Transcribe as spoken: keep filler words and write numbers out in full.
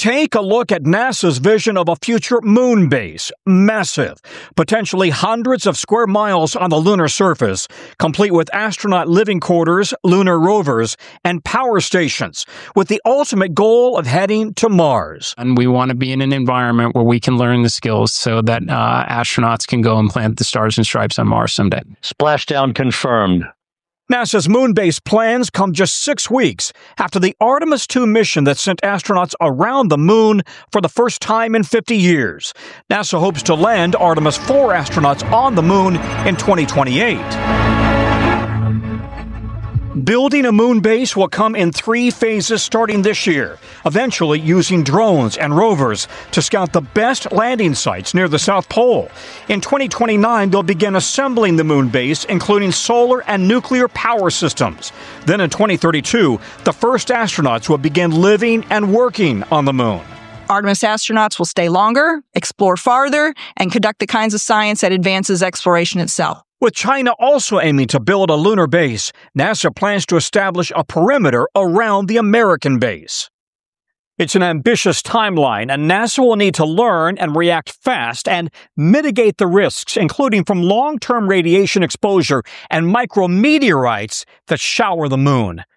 Take a look at NASA's vision of a future moon base. Massive, potentially hundreds of square miles on the lunar surface, complete with astronaut living quarters, lunar rovers, and power stations, with the ultimate goal of heading to Mars. And we want to be in an environment where we can learn the skills so that uh, astronauts can go and plant the stars and stripes on Mars someday. Splashdown confirmed. NASA's moon base plans come just six weeks after the Artemis two mission that sent astronauts around the moon for the first time in fifty years. NASA hopes to land Artemis four astronauts on the moon in twenty twenty-eight. Building a moon base will come in three phases starting this year, eventually using drones and rovers to scout the best landing sites near the South Pole. In twenty twenty-nine, they'll begin assembling the moon base, including solar and nuclear power systems. Then in twenty thirty-two, the first astronauts will begin living and working on the moon. Artemis astronauts will stay longer, explore farther, and conduct the kinds of science that advances exploration itself. With China also aiming to build a lunar base, NASA plans to establish a perimeter around the American base. It's an ambitious timeline, and NASA will need to learn and react fast and mitigate the risks, including from long-term radiation exposure and micrometeorites that shower the moon.